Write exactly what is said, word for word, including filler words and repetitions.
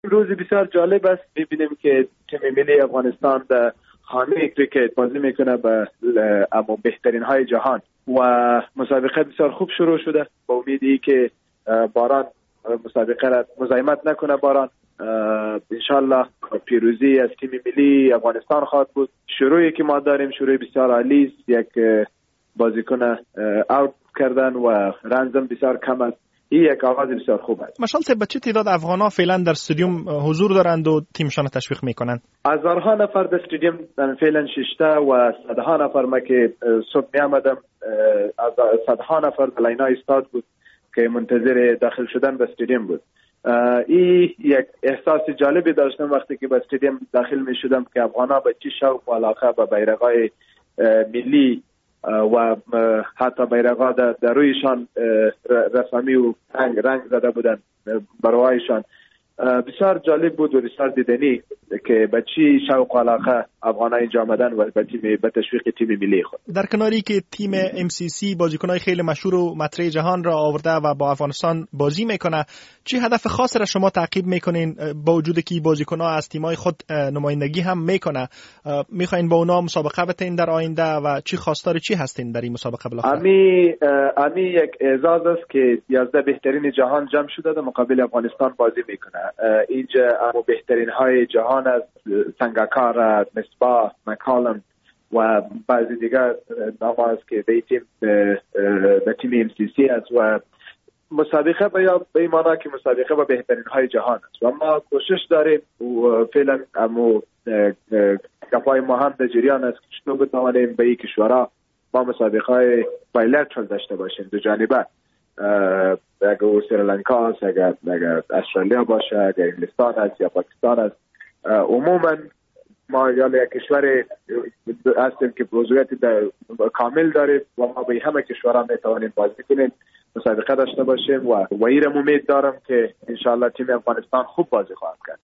روز بسیار جالب است. می‌بینیم که تیم ملی افغانستان در خانه کریکت بازی میکنه به اما بهترین های جهان و مسابقه بسیار خوب شروع شده با امیدی که باران مسابقه را مزاحمت نکنه. باران انشالله پیروزی از تیم ملی افغانستان خواهد بود. شروعی که ما داریم شروع بسیار عالی است. یک بازیکن اوت کردن و رنزم بسیار کم است. این یک آغاز بسیار خوب است. مشال صاحب چه تعداد افغان‌ها فعلا در استادیوم حضور دارند و تیمشان تشویق میکنند؟ هزارها نفر در استادیوم فعلا ششته و صدها نفر ما که صبح می آمدم صدها نفر در لینای استاد بود که منتظر داخل شدن به استادیوم بود. این یک احساس جالبی داشتم وقتی که به استادیوم داخل می شدم که افغان‌ها به چه شوق و علاقه به بیرق‌های ملی و حتی بیرق‌ها در رویشان رسمی و رنگ رنگ زده بودن برایشان. بسیار جالب بود و بسیار دیدنی که به چی شوق و علاقه افغان‌ها اینجا آمدن و به تیم به تشویق تیم ملی خود. در کناری که تیم ام سی سی بازیکن‌های خیلی مشهور و مطرح جهان را آورده و با افغانستان بازی میکنه، چه هدف خاصی را شما تعقیب میکنین با وجودی که بازیکن‌ها از تیم‌های خود نمایندگی هم میکنه؟ میخواین با اونا مسابقه بتین در آینده و چی خواستار چی هستین در این مسابقه بالاخره؟ امی امی یک اعزاز است که یازده بهترین جهان جمع شده در مقابل افغانستان بازی میکنه. اینجا اما بهترین های جهان از سنگاکار، مصباح، مکالم و بعضی دیگر نام است که به تیم به تیم ام سی سی است و مسابقه به یا به معنی که مسابقه با بهترین های جهان است و ما کوشش داریم و فعلا اما کفای ما هم در جریان است که چطور بتوانیم به این کشورها ما مسابقه های بایلترال داشته باشیم دو جانبه. اگر سریلانکا است، اگر اگر استرالیا باشه، اگر انگلستان است یا پاکستان است، عموما ما یا یک کشور هستیم که عضویت کامل داریم و ما به همه کشورها میتوانیم بازی کنیم، مسابقه داشته باشیم و و این امید دارم که انشالله تیم افغانستان خوب بازی خواهد کرد.